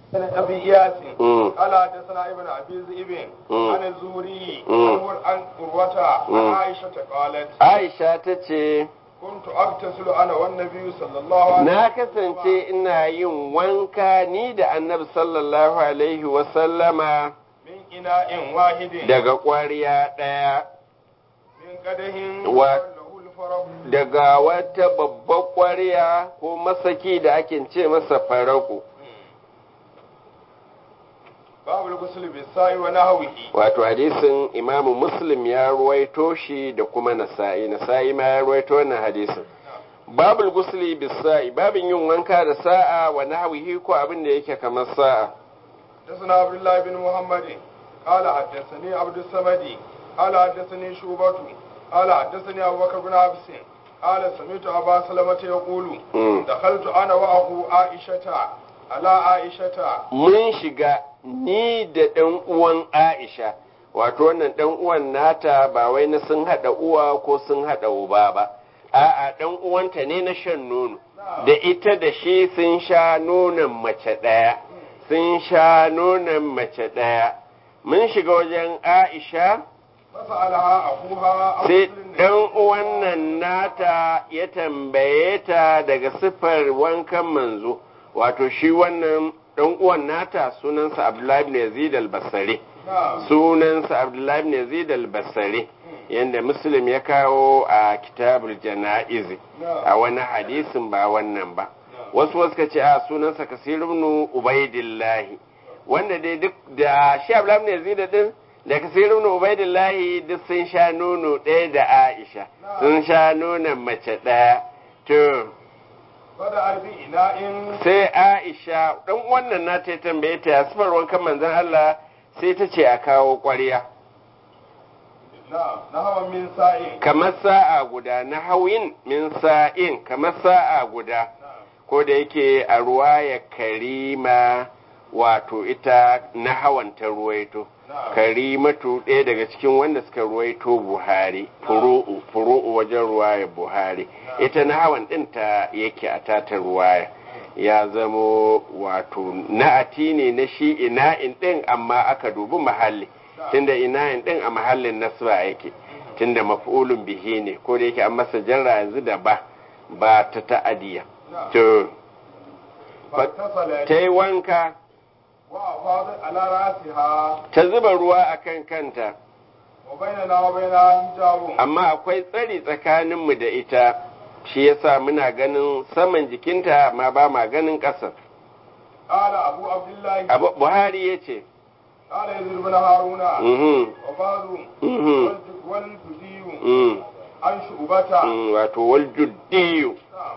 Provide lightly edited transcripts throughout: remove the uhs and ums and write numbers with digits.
أبي إياس قال حدثنا ابن أبي ذئب عن الزهري عن عروة عن عائشة قالت عائشة تتي كنت أغتسل أنا والنبي صلى الله عليه وسلم na kasance ina yin wanka ni da annabi sallallahu alaihi wasallama من إناء واحد daga ƙwariya ɗaya من قدح Wa- له الفرق daga wata babbar ƙwariya ko masaki da ake ce masa faraku باب الغسل بالساء ونحوه wato hadisin imamu muslim ya ruwaito shi da kuma nasa'i ma ya ruwaito wannan hadisin babul gusli bisa'i babin yin wanka da sa'a wa nahwihi ko abin da yake kamar sa'a حدثنا عبد الله بن محمد قال حدثني عبد الصمد قال حدثني شوبة قال حدثني أبو بكر بن عبس قال سمعت أبا سلمة يقول دخلت أنا وأخو عائشة على عائشة mun shiga ni da ɗan uwan Aisha wato wannan ɗan uwan nata ba wai na sun haɗa uwa ko sun haɗa uba ba a'a ɗan uwanta ne na shan nono da ita da shi sun sha nonon mace ɗaya sun sha nonon mace ɗaya mun shiga wajen Aisha فسألها أخوها sai ɗan uwan nan nata ya tambaye ta daga siffar wankan manzo wato shi wannan ɗan uwan nata sunansa Abdullahi ibn Yazid al-Basri sunansa Abdullahi ibn Yazid al-Basri yanda Muslim ya kawo a Kitabul Janaiz a wani hadisin ba wannan ba wasu ka ce a sunansa Kasir ibn Ubaidillah wanda dai duk da shi Abdullahi ibn Yazid din da Kasir ibn Ubaidillah duk sun sha nono ɗaya da Aisha sun sha nonon mace ɗaya to فدعا بإناء sai Aisha dan wannan na ta tambaye ta sifar wankan manzon Allah sai ta ce a kawo ƙwarya نهوا من ساء kamar sa'a guda na hawin min sa'in kamar sa'a guda ko da yake a ruwaya karima wato ita na hawan ta ruwaito karimatu ɗaya daga cikin wanda suka ruwaito Buhari furu'u wajen ruwaya Buhari ita na hawan ɗin ta yake a tata ruwaya ya zamo wato na'ati ne na shi ina'in ɗin amma aka dubi mahalli tunda ina'in ɗin a mahallin nasba yake tunda maf'ulun bihi ne ko da yake an masa jarra yanzu da ba ta ta'adiya to ta yi wanka وأفاضت على رأسها ta zuba ruwa a kan kanta وبيننا وبينها حجاب amma akwai tsari tsakaninmu da ita shi yasa muna ganin saman jikinta amma ba ma ganin ƙasar قال أبو عبد الله Buhari ya ce قال يزيد بن هارون وبعض والجدي عن شعبة wato waljuddiyu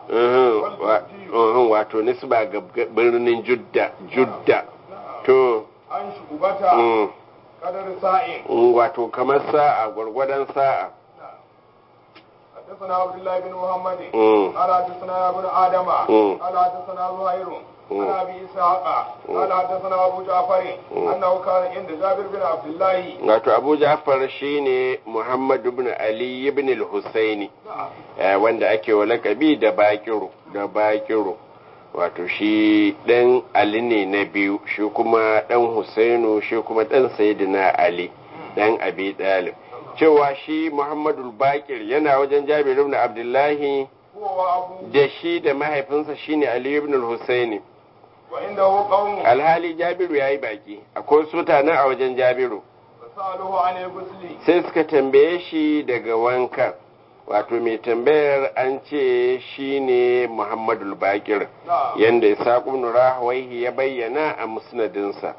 wato nisba ga birnin judda to عن شعبة قدر ساء wato kamar sa'a gwargwadon sa'a حدثنا عبد الله بن محمد مم. قال حدثنا ابن آدم مم. قال حدثنا زهير عن أبي إسحاق قال حدثنا أبو جعفر أنه كان عند جابر بن عبد الله wato Abu Ja'far shine Muhammad ibn Ali ibn al-Husaini wanda ake wa lakabi da Bakiru wato shi dan Ali ne na biyu shi kuma dan Husainu shi kuma dan Sayyidina Ali dan Abi Talib cewa shi Muhammadul Bakir yana wajen Jabir ibn Abdullahi هو وأبوه da shi da mahaifinsa shine Ali ibn al-Husaini وعنده قوم alhali Jabiru yayi baki akwai mutanen a wajen Jabiru فسألوه عن الغسل sai suka tambaye shi daga wanka wato mai tambayar an ce shine Muhammadul Bakir نعم yanda Isaq ibn Rahawayhi ya bayyana a musnadinsa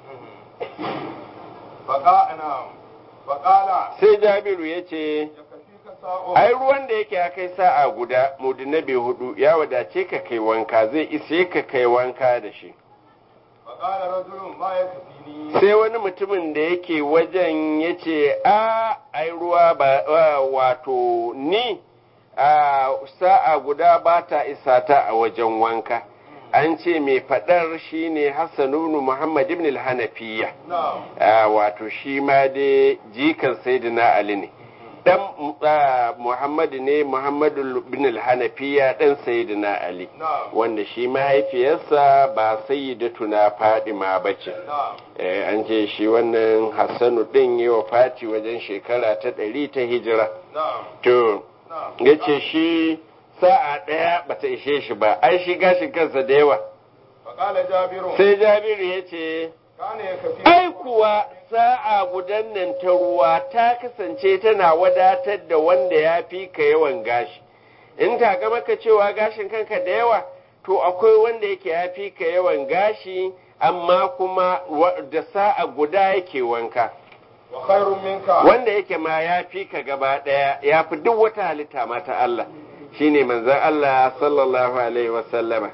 فقال sai Jabiru ya ce يكفيك ساء ai ruwan da yake ya kai sa'a guda mudunnabi hudu ya wadace ka kai wanka zai ise ka kai wanka da shi فقال رجل ما يكفيني sai wani mutumin da yake wajen ya ce ai ruwa ba wato ni a sa'a guda ba ta isa ta a wajen wanka an ce mai fadar shine Hassanunu Muhammad ibn al-Hanafiya نعم wato shi ma dai jikan Sayyidina Ali ne dan Muhammadu ne, Muhammadu bin al-Hanafiya dan Sayyidina Ali, wanda shi mahaifiyarsa ba Sayyidatuna Fadima bace. An ce shi wannan Hassanu din yi wa Fati wajen shekara ta 100 ta hijira. To yace shi sa'a ɗaya bata ishe shi ba, ai shi gashin kansa da yawa. Sai Jabiru ya ce, ai kuwa sa'a gudan nan ta ruwa ta kasance tana wadatar da wanda ya fi ka yawan gashi. In ta ga maka cewa gashin kanka da yawa, to akwai wanda yake ya fi ka yawan gashi, amma kuma da sa'a guda yake wanka. Wanda yake ma ya fi ka gaba ɗaya, ya fi duk wata halitta mata Allah. Shine manzon Allah sallallahu alaihi wasallama.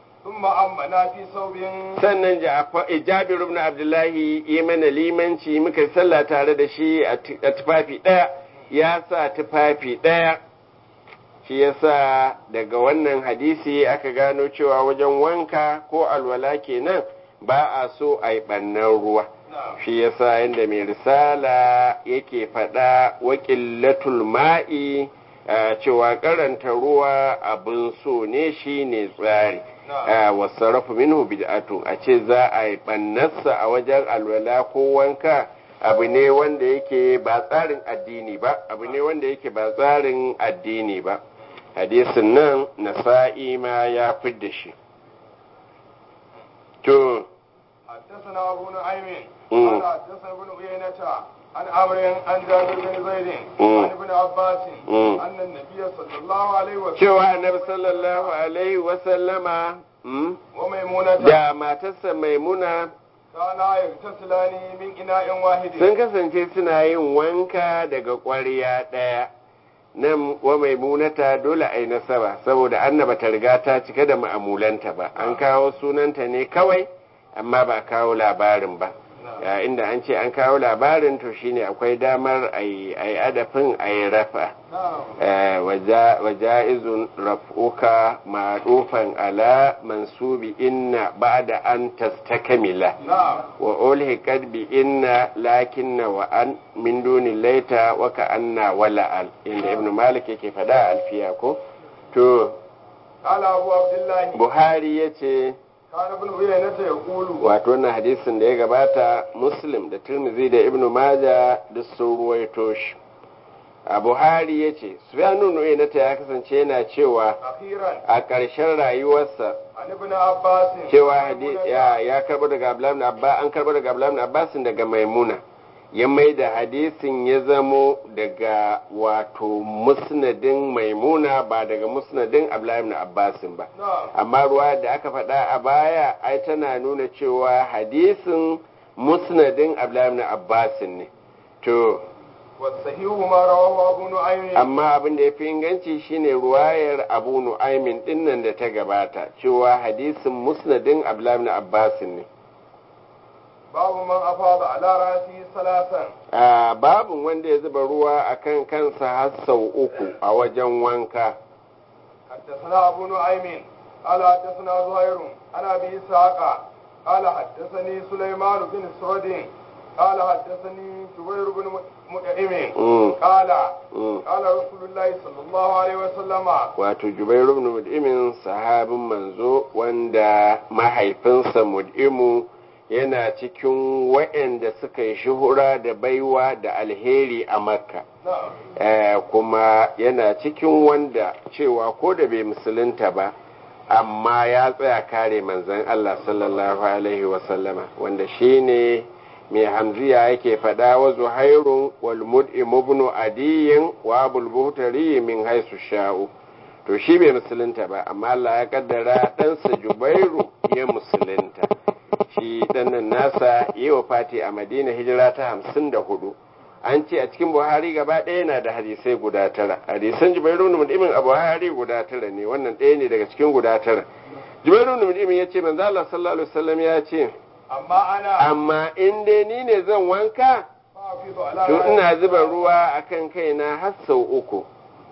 Sannan Jabir ibn Abdullahi yi mana limanci muka sallah tare da shi a tufafi ɗaya, ya sa tufafi ɗaya. Shi yasa daga wannan hadisi aka gano cewa wajen wanka ko alwala kenan ba a so a yi ɓannan ruwa. Shi yasa yadda mai risala yake faɗa waƙillatul ma'i cewa karanta ruwa abin so ne shi ne tsari. Wasarrafu minhu bid'atun, a ce za a yi ɓannarsa a wajen alwala ko wanka abu ne wanda yake ba tsarin addini ba, abu ne wanda yake ba tsarin addini ba. Hadisin nan Nasa'i ma ya fidda shi. To حدثنا أبو نعيم قال حدثنا ابن عيينة عن عمرو عن جابر بن زيد عن ابن عباس أن النبي صلى الله عليه وسلم cewa annabi sallallahu alaihi wasallama وميمونة da matarsa Maimuna كانا يغتسلان من إناء واحد sun kasance suna yin wanka daga ƙwarya ɗaya. Nan wa Maimunata dole a yi nasaba saboda annaba ta riga ta cika da ma'amulanta ba, an kawo sunanta ne kawai amma ba kawo labarin ba. Inda an ce an kawo labarin to shine akwai damar a yi adafin a yi rafa. Waja'izun raf'uka ma'rufan ala mansubi inna ba'da an tastakamila wa ulhiqat bi inna lakinna wa an min duni laita wa ka'anna wala al, inda ibnu malik yake fada alfiya ko to Abu Abdullahi Buhari yace wato wannan hadisin da ya gabata Muslim da Tirmidhi da Ibn Majah duk sun ruwaito shi. A Buhari ya ce Sufyanu Nu'aynata ya kasance yana cewa a ƙarshen rayuwarsa cewa ya karɓo daga Abdullah ibn Abbas, an karɓo daga Abdullah ibn Abbas daga Maimuna, ya mai da hadisin ya zamo daga wato musnadin Maimuna ba daga musnadin Abdullah ibn Abbas ba. Amma ruwa da aka faɗa a baya ai tana nuna cewa hadisin musnadin Abdullah ibn Abbas ne. To amma abin da ya fi inganci shine ruwayar Abu Nu'aymin dinnan da ta gabata cewa hadisin musnadin Abdullah ibn Abbas ne. babu man afada ala rasi salasan babu wanda ya zuba ruwa akan kansa har sau uku a wajen wanka. حدثنا أبو نعيم قال حدثنا زهير عن أبي إسحاق قال حدثني سليمان بن سرد قال حدثني جبير بن مطعم قال رسول الله صلى الله عليه وسلم wato Jubair ibn Mut'im sahabin manzo wanda mahaifinsa Mut'imu yana cikin waɗanda suka yi shuhura da baiwa da alheri a Makka. Kuma yana cikin wanda cewa ko da bai musulunta ba amma ya tsaya kare manzon Allah sallallahu alaihi wasallama, wanda shine mai hamziya yake faɗa wa Zuhairun wal Mut'im ibn Adiyin wa Abul Buhtari min haisu sha'u. To shi bai musulunta ba amma Allah ya kaddara ɗansa Jubairu ya musulunta. Shi ɗannan nasa yi wa fati a Madina hijira ta 54. An ce a cikin Buhari gaba ɗaya yana da hadisai guda 9. Hadisan Jubairu ibn Mut'im a Buhari guda 9 ne, wannan ɗaya ne daga cikin guda 9. Jubairu ibn Mut'im ya ce manzo Allah sallallahu alaihi wasallam ya ce amma in dai ni ne zan wanka to ina zuba ruwa akan kaina har sau uku.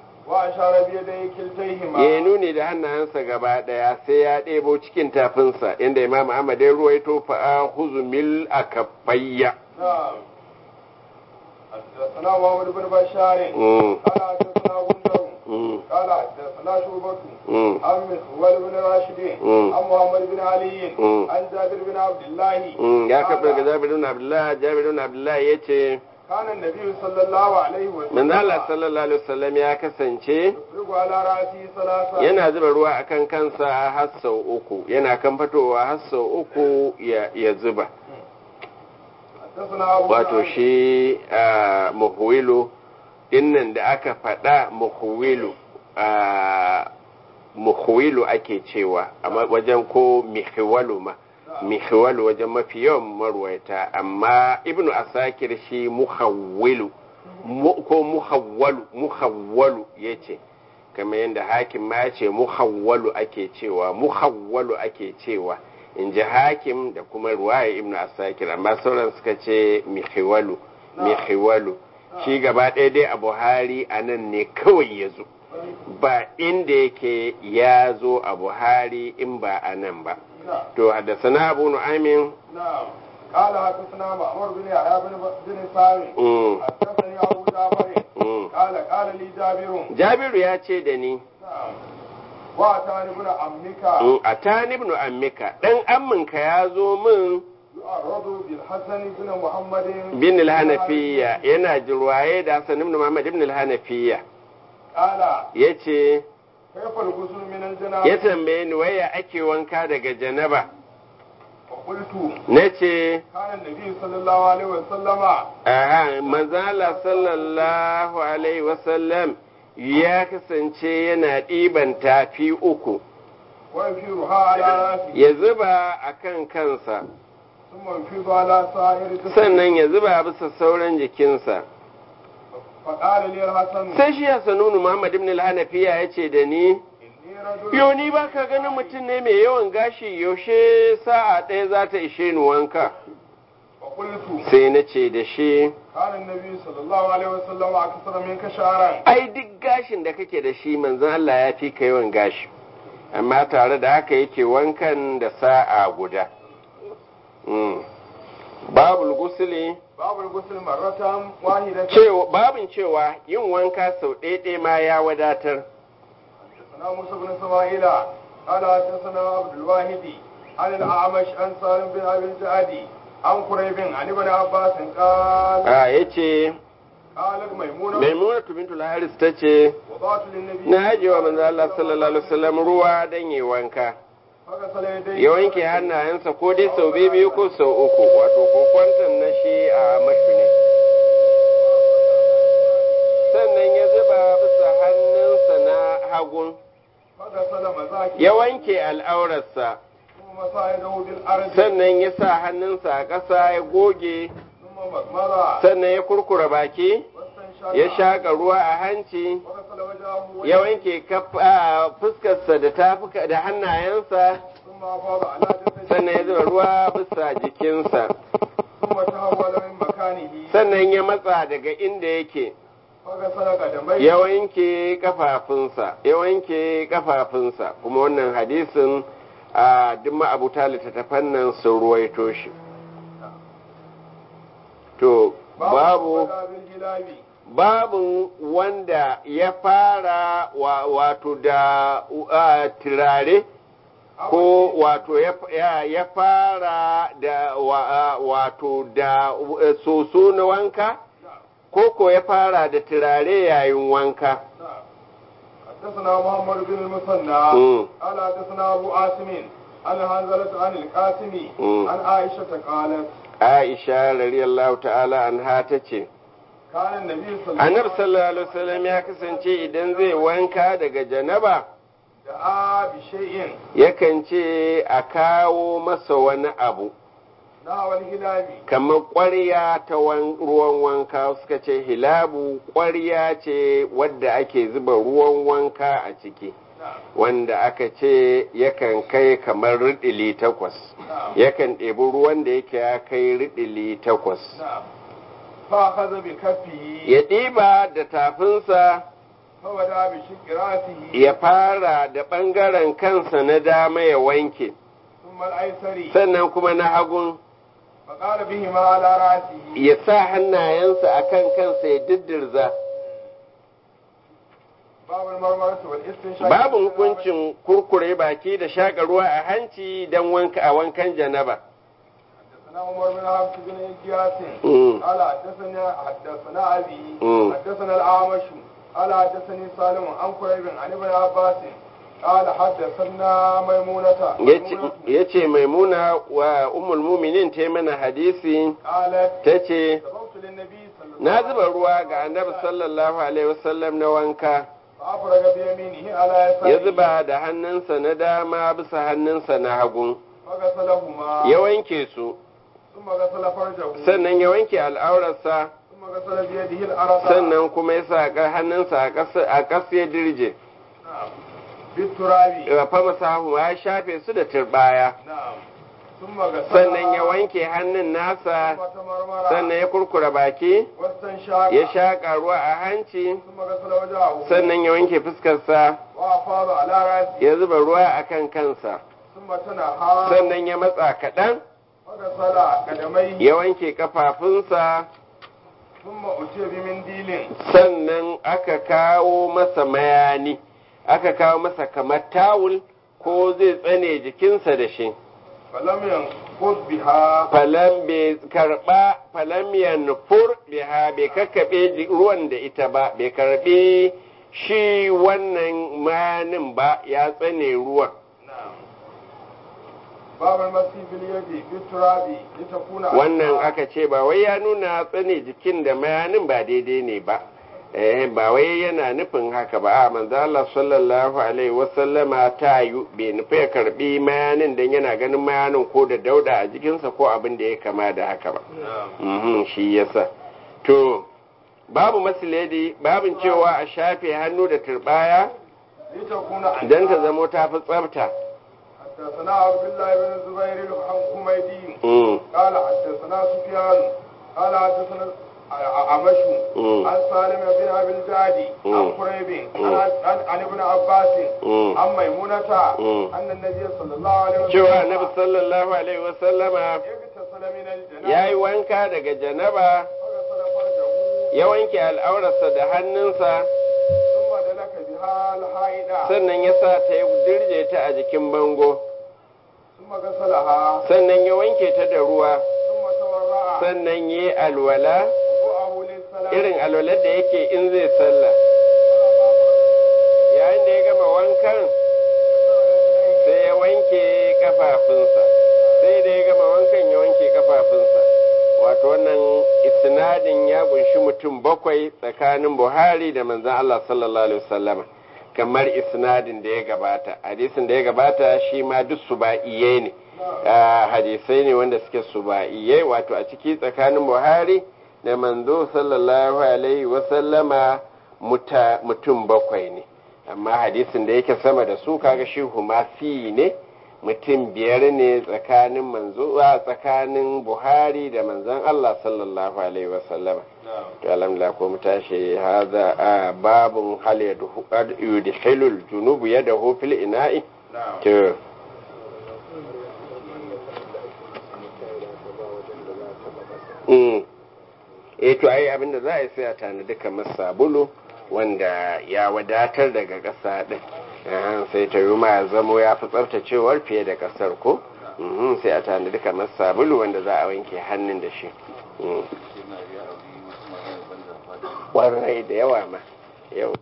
Ya nuni da hannayensa gaba daya sai ya ɗebo cikin tafinsa inda Imam Ahmad ya ruwaito fa huzumil akafayya. حدثنا محمد بن بشار Mm, قال حدثنا غندر mm, قال حدثنا شعبة mm, عن مسعود بن راشد عن محمد بن علي عن جابر بن عبد الله ya karɓi daga قال Jabirun Abdullah. Jabirun Abdullah ya ce كان النبي صلى الله عليه manzo Allah وسلم sallallahu alaihi wasallam ya kasance يفرغ على رأسه ثلاثة yana zuba ruwa akan kansa har sau uku, yana kan fitowa har sau uku ya zuba. حدثنا أبو Wato نعيم shi muhwilu dinnan da aka faɗa muhwilu ake cewa amma wajen ko mihwalu ma mihwalu wajen mafi yawan marwaita, amma ibnu asakir shi muhawwilu ko muhawwalu yace, kamar yadda hakim ma yace muhawwalu ake cewa in ji hakim da kuma ruwaya ibnu asakir, amma sauran suka ce mihwalu shi gaba ɗaya dai a buhari a nan ne kawai ya zo, ba inda yake ya zo a buhari in ba a nan ba. To haddasa abu nu'aymin نعم قال حدثنا معمر بن يحيى بن سامي حدثني أبو جعفر قال لي جابر Jabiru ya ce da ni نعم وأتاني ابن عمك a tani ibn ammika dan amminka ya zo min يعرض بالحسن بن محمد bin al-hanafiyya, yana jirwaye da Hassan ibn Muhammad ibn al-hanafiyya. قال Yace كيف الغسل من ya الجنابة tambaye ni waya ake wanka daga janaba, وقلت nace كان النبي صلى الله عليه وسلم aha manzala sallallahu alaihi wasallam ya kasance yana ɗiban tafi uku ويفيرها على رأسه ya zuba a kan kansa, ثم يفيض على سائر جسده sannan ya zuba bisa sauran jikinsa. فقال لي الحسن Sai shi Hassanunu Muhammad ibn al-Hanafiya ya ce da ni, إني رجل yo ni ba ka ganin mutum ne mai yawan gashi, yaushe sa'a ɗaya za ta ishe ni wanka. وقلت Sai na ce da shi, كان النبي صلى الله عليه وسلم أكثر منك شعرا ai duk gashin da kake da shi manzon Allah ya fi ka yawan gashi, amma tare da haka yake wankan da sa'a guda. Babul gusuli باب الغسل مرة واحدة babin cewa yin wanka sau ɗaya ma ya wadatar. حدثنا موسى بن اسماعيل قال حدثنا عبد الواحد عن الأعمش عن سالم بن أبي الجعدي عن قريب عن ابن عباس قال Ya ce, قالت ميمونة Maimunatu bintul Haris ta ce, وضعت للنبي na ajiyewa manzo Allah sallallahu alaihi wasallam ruwa dan yi wanka. فغسل يديه Ya wanke hannayensa ko dai sau biyu ko sau uku, wato kokwantan na shi a mashu ne. Sannan ya zuba bisa hannunsa na hagun, فغسل مزاكي ya wanke al'aurarsa, ثم مسح يده بالأرض sannan ya sa hannunsa a ƙasa ya goge, ثم مضمض sannan ya kurkura baki, واستنشق ya shaƙa ruwa a hanci, وغسل وجهه ya wanke fuskarsa da tafuka da hannayensa, ثم أفاض على جسده sannan ya zuba ruwa bisa jikinsa, ثم تحول من مكانه sannan ya matsa daga inda yake, فغسل قدميه ya wanke kafafunsa, kuma wannan hadisin a duk ma'abuta littattafan nan sun ruwaito shi. To babu babu wanda ya fara wato da turare, ko wato ya fara da wato da soso na wanka, ko ya fara da turare yayin wanka. حدثنا محمد بن المثنى قال حدثنا ابو عاصم عن حنزلة عن القاسم عن عائشة قالت Aisha radiyallahu ta'ala anha tace, كان النبي صلى Annabi sallallahu alaihi wasallam ya kasance idan zai wanka daga janaba, دعا بشيء yakan ce a kawo masa wani abu, نحو الهلال kamar ƙwarya ta ruwan wanka. Suka ce hilabu ƙwarya ce wadda ake zuba ruwan wanka a ciki, wanda aka ce yakan kai kamar riɗili 8, yakan ɗebi ruwan da yake ya kai riɗili 8, فأخذ بكفه ya ɗiba da tafinsa, فبدأ بشق رأسه ya fara da ɓangaren kansa na dama ya wanke, ثم الأيسر sannan kuma na hagun, فقال بهما على رأسه ya sa hannayensa akan kansa ya diddirza. باب المرمرة والاستنشاق Babu hukuncin kurkure baki da shaƙa ruwa a hanci don wankan janaba. حدثنا عمر بن حفص بن إياس قال حدثنا أبي حدثنا الأعمش قال حدثني سالم عن قريب عن ابن عباس قال حدثنا ميمونة yace maimuna wa ummul mu'minin ta mana hadisi قالت tace سببت للنبي صلى الله na عليه zuba ruwa ga annabi sallallahu alaihi wasallam na wanka فأفرغ بيمينه على ya يساره zuba da hannunsa na dama bisa hannunsa na hagu فغسلهما ya wanke su ثم غسل فرجه sannan ya wanke al'aurarsa ثم غسل بيده الأرض sannan kuma ya sa hannunsa a ƙasa ya dirje نعم بالتراب ya fama sahu ya shafe su da turbaya نعم ثم غسل sannan ya wanke hannun nasa sannan ya kurkura baki واستنشاق ya shaƙa ruwa a hanci ثم غسل وجهه sannan ya wanke fuskarsa وأفاض على رأسه ya zuba ruwa a kan kansa ثم تنحى sannan ya matsa kaɗan وغسل قدميه ya wanke kafafunsa ثم أتي بمنديل sannan aka kawo masa mayani aka kawo masa kamar tawul ko zai tsane jikinsa da shi فلم ينقض بها falam yanfur biha bai kakkaɓe ruwan da ita ba bai karɓi shi wannan mayanin ba ya tsane ruwan نعم باب المسيح باليد بالتراب لتكون wannan aka ce ba wai ya nuna tsane jikin da mayanin ba daidai ne ba ba wai yana nufin haka ba a manzo Allah sallallahu alaihi wasallama ta yi bai nufi ya karbi mayanin dan yana ganin mayanin ko da dauda a jikinsa ko abin da ya kama da haka ba shi yasa to babu masiledi babin cewa a shafe hannu da turbaya لتكون dan ta zamo ta fi tsafta حدثنا عبد الله بن الزبير الحميدي قال حدثنا سفيان قال حدثنا عمش عن سالم بن ابي الجعدي عن قريب عن ابن عباس عن ميمونة ان النبي صلى الله عليه وسلم cewa annabi sallallahu alaihi wasallama اغتسل من الجنابه yayi wanka daga janaba فغسل فرجه ya wanke al'aurarsa da hannunsa ثم دلك بها الحائض sannan ya sa ta ya dirje ta a jikin bango ثم غسلها sannan ya wanke ta da ruwa ثم تورع sannan ya yi alwala وضوءه للصلاه irin alwalar da yake in zai sallah yayin da ya gama wankan sai ya wanke kafafunsa sai da ya gama wankan ya wanke kafafunsa wato wannan isnadin ya kunshi mutum bakwai tsakanin Buhari da manzon Allah sallallahu alaihi wasallam kamar isnadin da ya gabata hadisin da ya gabata shi ma duk suba'iyye ne hadisai ne wanda suke suba'iyye wato a ciki tsakanin Buhari da manzo sallallahu alaihi wasallama mutum bakwai ne amma hadisin da yake sama da su kaga shi humasi ne mutum biyar ne tsakanin manzo tsakanin Buhari da manzon Allah sallallahu alaihi wasallama to alhamdulillah ko mu tashi hada babun hal yudhilul junubu yadahu fil ina'i to to ai abinda za a yi sai a tanadi kamar sabulu wanda ya wadatar daga ƙasa ɗin sai ta yi ma zamo ya fi tsaftacewar fiye da ƙasar ko sai a tanadi kamar sabulu wanda za a wanke hannun da shi ƙwarai da yawa ma yau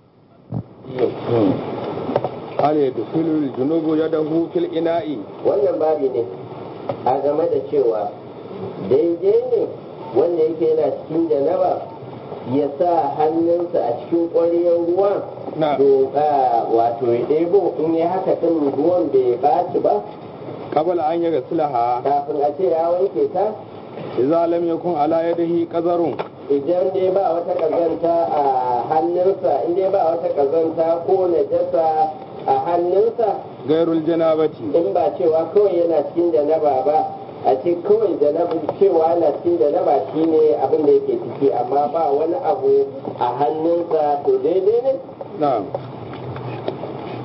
hali da filul junubu ya dahu fil ina'i wannan babi ne a game da cewa daidai ne wanda yake yana cikin janaba ya sa hannunsa a cikin ƙwariyar ruwa wato ya ɗebo in ya haka tun ruwan bai ɓaci ba kabala an yaga sulaha kafin a ce ya wanke ta idza lam yakun ala yadihi qazarun idan dai ba wata kazanta a hannunsa in dai ba wata kazanta ko najasa a hannunsa gairul janabati in ba cewa kawai yana cikin janaba ba a ce kawai janaba cewa yana cikin janaba shine abin da yake ciki amma ba wani abu a hannunsa to daidai ne na'am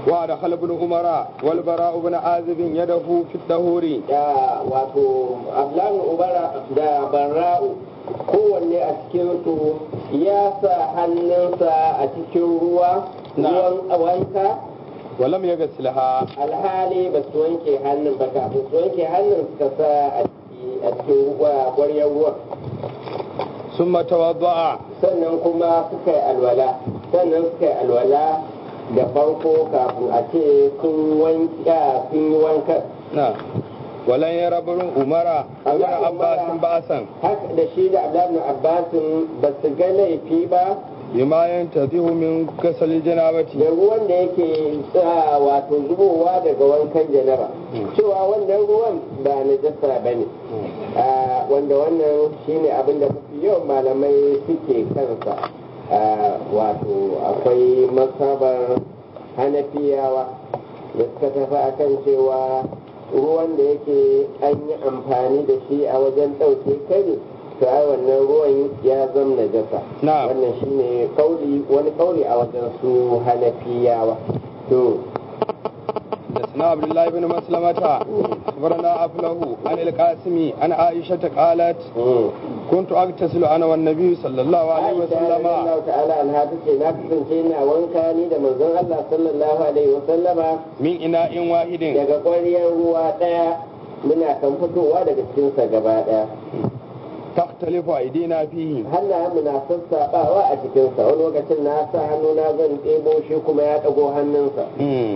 ودخل ابن عمر والبراء بن عازب يده في الطهور da wato ablan ubara da barra'u kowanne a cikinsu ya sa hannunsa a cikin ruwan wanka ولم يغسلها alhali ba su wanke hannun ba kafin su wanke hannun suka sa a cikin ƙwaryar ruwan ثم توضأ sannan kuma suka yi alwala da farko kafin a ce sun yi wankan نعم ولن يرى ابن عمر ابن عباس بأسا haka da shi da Abdullahi Abbasin ba su ga laifi ba بما ينتزه من غسل الجنابة da ruwan da yake wato zubowa daga wankan janaba cewa wannan ruwan ba najasa ba ne wanda wannan shine abin da mafi yawan malamai suke kansa wato akwai masabar hanafiyawa da suka tafi akan cewa ruwan da yake an yi amfani da shi a wajen ɗauke kari to ai wannan ruwan ya zama najasa wannan shine wani kauli a wajen su hanafiyawa to حدثنا عبد الله بن مسلمة أخبرنا أفله عن القاسم عن عائشة قالت كنت أغتسل أنا والنبي صلى الله عليه وسلم الله تعالى عنها تشي لا تسنتينا وانكاني da manzon Allah sallallahu alaihi wasallama من إناء واحد daga ƙwariyar ruwa ɗaya muna kan fitowa daga cikin sa gaba ɗaya تختلف أيدينا فيه hannayen mu na sassaɓawa a cikin sa wani lokacin na sa hannu na zan ɗebo shi kuma ya ɗago hannunsa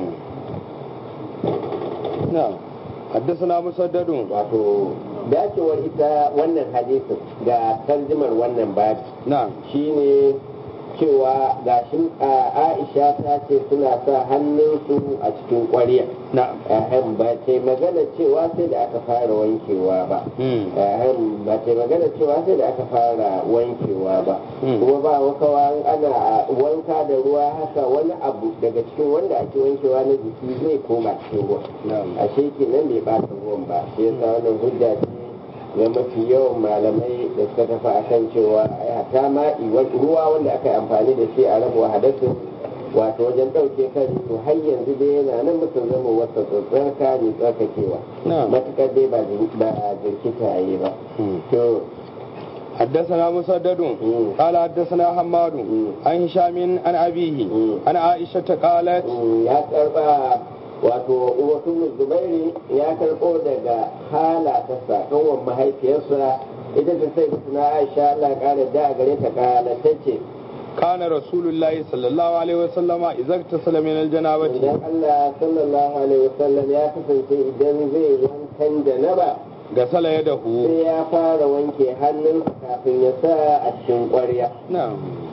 نعم حدثنا مسدد wato dacewar ita wannan hadisin ga tarjimar wannan babi نعم shine cewa gashin Aisha ta ce suna sa hannunsu a cikin ƙwariya ba ce magana cewa sai da aka fara wankewa ba ba ce magana cewa sai da aka fara wankewa ba kuma ba wakawa ana wanka da ruwa haka wani abu daga cikin wanda ake wankewa na jiki zai koma cikin ruwa ashe kenan bai ɓata ruwan ba shi yasa wannan hujja ce ga mafi yawan malamai da suka tafi a kan cewa ai hata ma ruwa wanda aka yi amfani da shi a rabuwa hadasin wato wajen ɗauke kan to har yanzu dai yana nan mutum zama wasa tsarka ne tsarkakewa matuƙar dai ba jirkita yi ba to حدثنا مسدد قال حدثنا حماد عن هشام عن أبيه عن عائشة قالت ya karba wato uwatun zubairi ya karɓo daga hala ta sakonwan mahaifiyarsa ita ta sai suna aisha Allah ƙara da gare ta ƙala ta ce كان رسول الله صلى الله عليه وسلم إذا اغتسل من الجنابة idan Allah sallallahu alaihi wasallam ya kasance idan zai wankan janaba غسل يده sai ya fara wanke hannunsa kafin ya sa a cikin ƙwarya نعم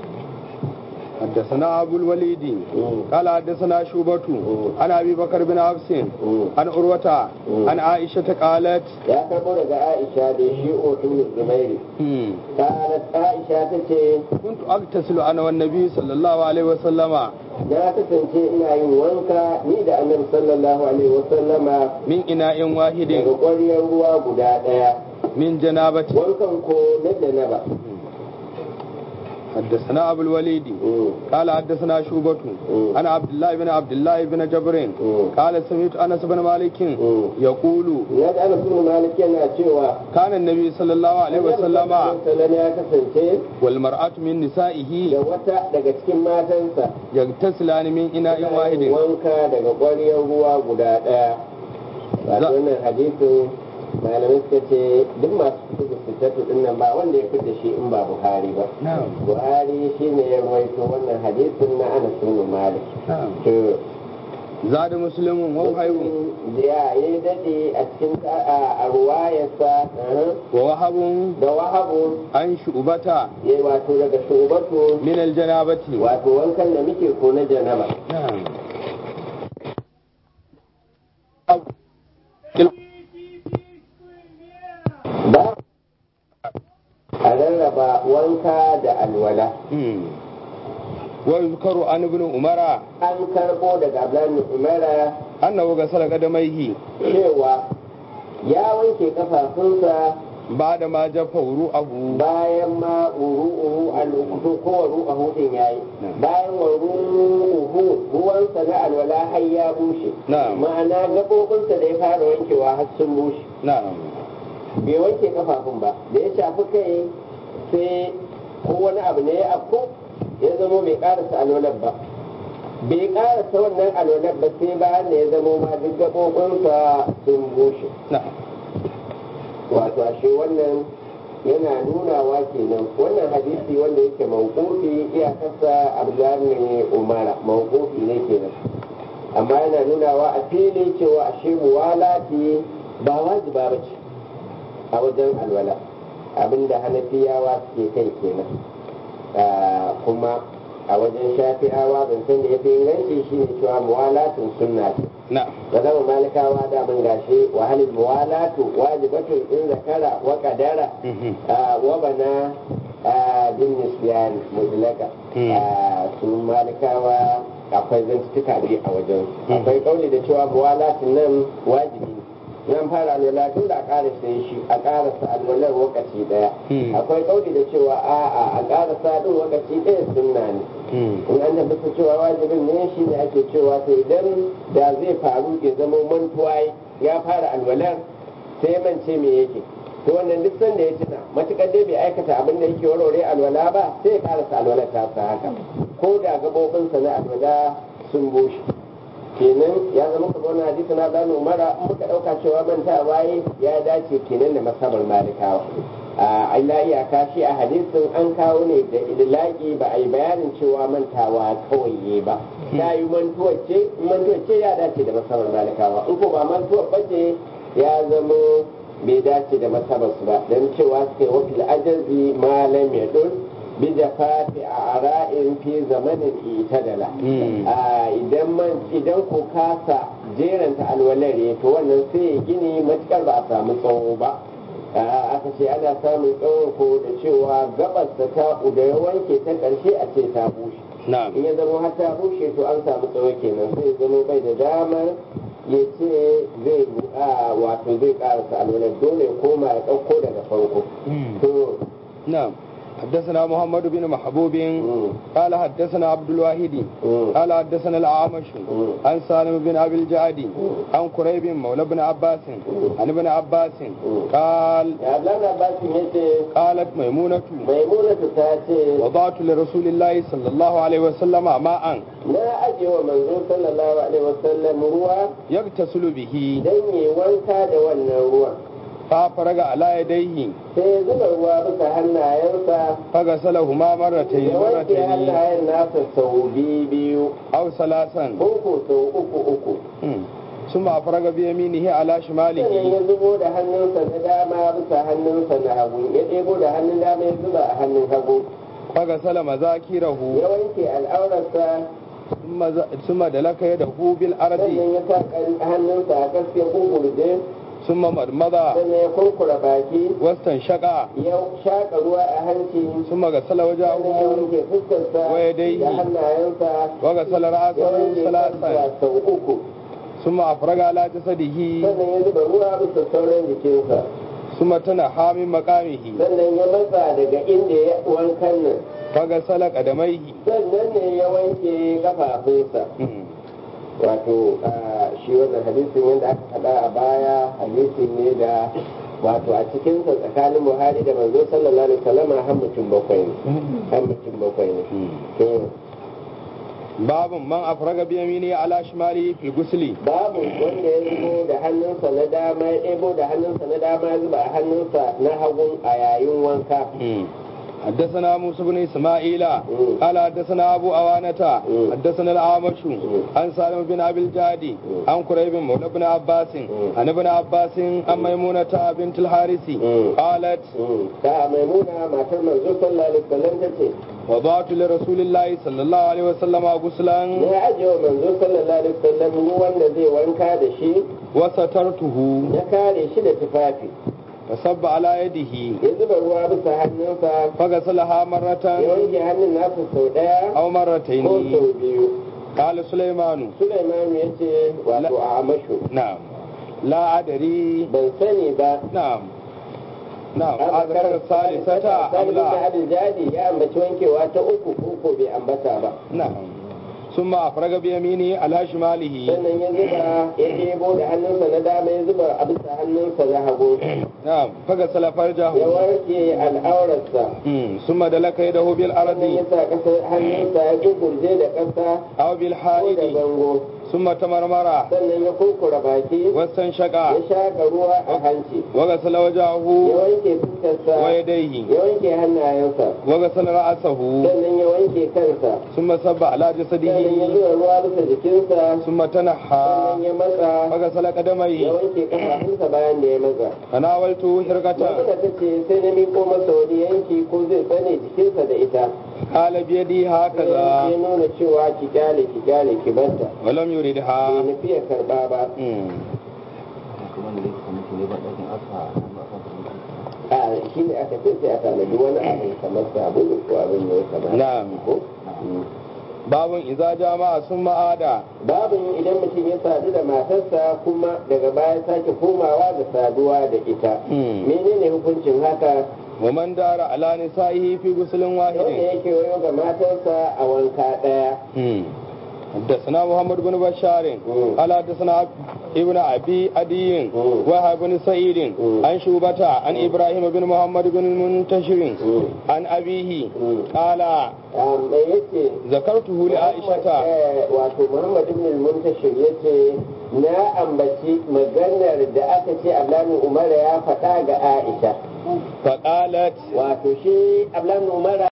حدثنا أبو الوليد قال حدثنا شوبة عن أبي بكر بن حفص عن عروة عن عائشة قالت ya karɓo daga Aisha da shi otun zubairi قالت Aisha ta ce كنت أغتسل أنا والنبي صلى الله عليه وسلم na kasance ina yin wanka ni da annabi sallallahu alaihi wasallama من إناء واحد daga ƙwaryar ruwa guda ɗaya من جنابة wankan ko na janaba حدثنا أبو الوليد قال حدثنا شوبة أنا عبد الله بن جبر قال سمعت أنس بن مالك يقول ya ji ana sunu malik yana cewa كان النبي صلى الله عليه وسلم sallallahu ya kasance والمرأة من نسائه da wata daga cikin matansa يغتسلان من إناء واحد wanka daga ƙwaryar ruwa guda ɗaya wato wannan hadisin malamai suka ce duk masu kudu fitatu din nan ba wanda ya fita shi in ba Buhari ba Buhari shine ya rawaito wannan hadisin na Anas bin Malik to زاد مسلم ووهيب ya yi dade a cikin a ruwayarsa ووهب da wahabu عن شعبة ya wato daga shubatu من الجنابة wato wankan da muke ko na janaba ba a rarraba wanka da alwala ويذكر عن ابن عمر an karbo daga Abdullahi Umara أنه غسل قدميه cewa ya wanke kafafunsa ba da ma jafa abu bayan ma uru'uhu al-ukutu ko ru'uhu din yayi bayan wa ru'uhu ruwansa na alwala har ya bushe ma'ana gabobinsa da ya fara wankewa har sun bushe bai wanke kafafun ba da ya shafi kai sai ko wani abu ne ya afko ya zama bai karasa alwalar ba bai karasa wannan alwalar ba sai bayan da ya zama ma duk gabobinsa sun bushe wato ashe wannan yana nunawa kenan wannan hadisi wanda yake mawqufi iyakarsa Abdullahi Umara mawqufi ne kenan amma yana nunawa a fili cewa ashe muwalati ba wajiba bace a wajen alwala abinda Hanafiyawa suke kai kenan kuma a wajen Shafi'awa ban san da yafi inganci shine cewa muwalatin sunna ce da zama malikawa da mun gashi wa halil muwalatu wajibatun in zakara wa qadara wa bana bin nisyan mutlaka su malikawa akwai zantuka biyu a wajen akwai kauli da cewa muwalatin nan wajibi ne nan fara alwala dole a karasa shi a karasa alwalar lokaci daya akwai kauli da cewa a karasa din lokaci daya sunna ne in an tabbata cewa wajibin ne shi ne ake cewa sai idan da zai faru ya zama mantuwa ya fara alwalar sai ya mance me yake to wannan duk sanda ya tuna matukar dai bai aikata abin da yake warware alwala ba sai ya karasa alwalar ta sa haka ko da gabobinsa na alwala sun bushe kenan ya zama kamar wani hadisi na dan Umara in muka dauka cewa mantawa ya dace kenan da masabar malikawa Allah iyaka shi a hadisin an kawo ne da idlaki ba a yi bayanin cewa mantawa kawai ba ta yi mantuwar ce ya dace da masabar malikawa in ko ba mantuwar bace ya zama bai dace da masabar su ba don cewa suke wakil ajazi malam ya bi jafati a ara'in fi zamanin itadala idan ko kasa jeranta alwalare to wannan sai ya gini matukar ba a samu tsawo ba aka ce ana samun tsawon ko da cewa gabas da ta da ya wanke ta karshe a ce ta bushe in ya zama har ta bushe to an samu tsawo kenan sai zama bai da damar ya ce zai wato zai karasa alwalar dole ya koma ya ɗauko daga farko حدثنا محمد بن محبوب قال حدثنا عبد الواحد قال حدثنا الأعمش عن سالم بن أبي الجعد عن قريب مولى بن عباس عن ابن عباس قال قالت ميمونة وضعت لرسول الله صلى الله عليه وسلم ماء لا أجي ومنزول صلى الله عليه وسلم روى يغتسل به دني وانكا دوانا روى ففرج على يديه سيزل الروى بس هناينسا فغسلهما مرتين يوانكي هناين ناس سوبي بيو أو ثلاثا أكو سو أكو ثم أفرغ بيمينه على شماله sannan ya zubo da hannunsa na dama bisa hannunsa na hagu ya ɗebo da hannun dama ya zuba a hannun hagu فغسل مذاكره ya wanke al'aurarsa ثم دلك يده بالأرض sannan ya sa hannunsa a ƙasa ya kukurje ثم مضمض sannan ya kurkura baki واستنشق ya shaƙa ruwa a hanci ثم غسل sannan ya وجهه wanke fuskarsa ويديه da hannayensa وغسل ya رأسه wanke ثلاثا kansa sau uku ثم أفرغ على جسده sannan ya zuba ruwa bisa sauran jikinsa ثم تنحى من مقامه sannan ya matsa daga inda ya wankan nan فغسل قدميه sannan ne ya wanke kafafunsa wato shi wannan hadisin yadda aka faɗa a baya hadisi ne da wato a cikinsa tsakanin buhari da manzo sallallahu alaihi wasallam har mutum bakwai ne to babu man afraga bi yamini ala shimali fi gusli babu wanda ya zubo da hannunsa na dama ya ɗebo da hannunsa na dama ya zuba a hannunsa na hagun a yayin wanka حدثنا موسى بن اسماعيل قال حدثنا ابو اوانه حدثنا الاعمش عن سالم بن ابي الجعد عن قريب مولى بن عباس عن ابن عباس عن ميمونه بنت الحارث قالت ميمونه ما ترمز صلى الله عليه وسلم تتي وضعت لرسول الله صلى الله عليه وسلم غسلا يا اجي منزول صلى الله عليه وسلم ruwan da zai wanka da shi وسترته ya kare shi da tufafi فصب على يده ya zuba ruwa bisa hannunsa فغسلها مرة ya wanke hannun nasa sau daya أو مرتين ko sau biyu قال سليمان ya ce wato a amashu نعم لا أدري ban sani ba نعم na'am azkar salisata amla jadi ya ambaci wankewa ta uku ko bai ambata ba na'am summa afraga bi yamini ala shimalihi sannan ya zuba ya ɗebo da hannunsa na dama ya zuba a bisa hannunsa na hagu na'am faga salafar jahu ya wanke al'aurarsa summa dalaka yadahu bil sannan ardi ya sa hannunsa ya gugurje da ƙasa aw bil ko da haidi bango summa tamarmara sannan ya kurkura baki wasan shaka ya shaƙa ruwa a hanci waga ya salawajahu wanke fuskarsa wa yadayhi ya wanke hannayensa waga salara'asahu sannan ya wanke kansa summa sabba ala sannan ya jasadihi zuba ruwa bisa jikinsa summa tanaha sannan ya matsa waga salaqadamai ya wanke kafafunsa bayan da ya matsa fanawaltu hirqatan Mamuna ta ce sai na miƙo masa wani yanki ko zai tsane jikinsa da ita qala bi yadi sai hakaza ya nuna cewa ki kyale ki barta walam bai yuridha nufi ya karba ba a shi ne aka ce sai a tanadi wani abu kamar sabulu ko abin ya kamar na'am ko babun idza jama'a summa ada babin idan mutum ya sadu da matarsa kuma daga baya sake komawa da saduwa da ita menene hukuncin haka wa man dara ala nisa'ihi fi ghuslin wanda wahidin yake wayo ga matarsa a wanka daya حدثنا محمد بن بشار قال حدثنا ابن ابي عدي وهب بن سعيد عن شوبة عن ابراهيم بن محمد بن المنتشر عن ابيه قال ذكرته لعائشة wato Muhammad ibn al-Muntashir yace na ambaci maganar da aka ce Abdullahi Umar ya faɗa ga Aisha فقالت wato shi Abdullahi Umar